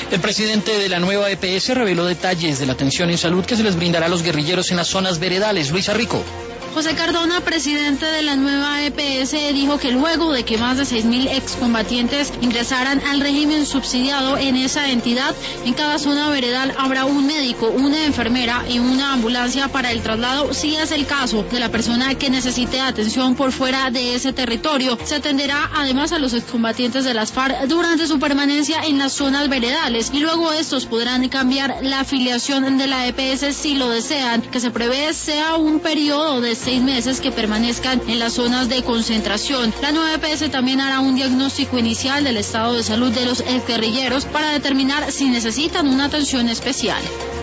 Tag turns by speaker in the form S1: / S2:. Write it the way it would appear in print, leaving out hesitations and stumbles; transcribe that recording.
S1: El presidente de la nueva EPS reveló detalles de la atención en salud que se les brindará a los guerrilleros en las zonas veredales. Luisa Rico.
S2: José Cardona, presidente de la nueva EPS, dijo que luego de que más de 6.000 excombatientes ingresaran al régimen subsidiado en esa entidad, en cada zona veredal habrá un médico, una enfermera y una ambulancia para el traslado, si es el caso de la persona que necesite atención por fuera de ese territorio. Se atenderá además a los excombatientes de las FARC durante su permanencia en las zonas veredales y luego estos podrán cambiar la afiliación de la EPS si lo desean, que se prevé sea un periodo de 6 meses que permanezcan en las zonas de concentración. La nueva EPS también hará un diagnóstico inicial del estado de salud de los exguerrilleros para determinar si necesitan una atención especial.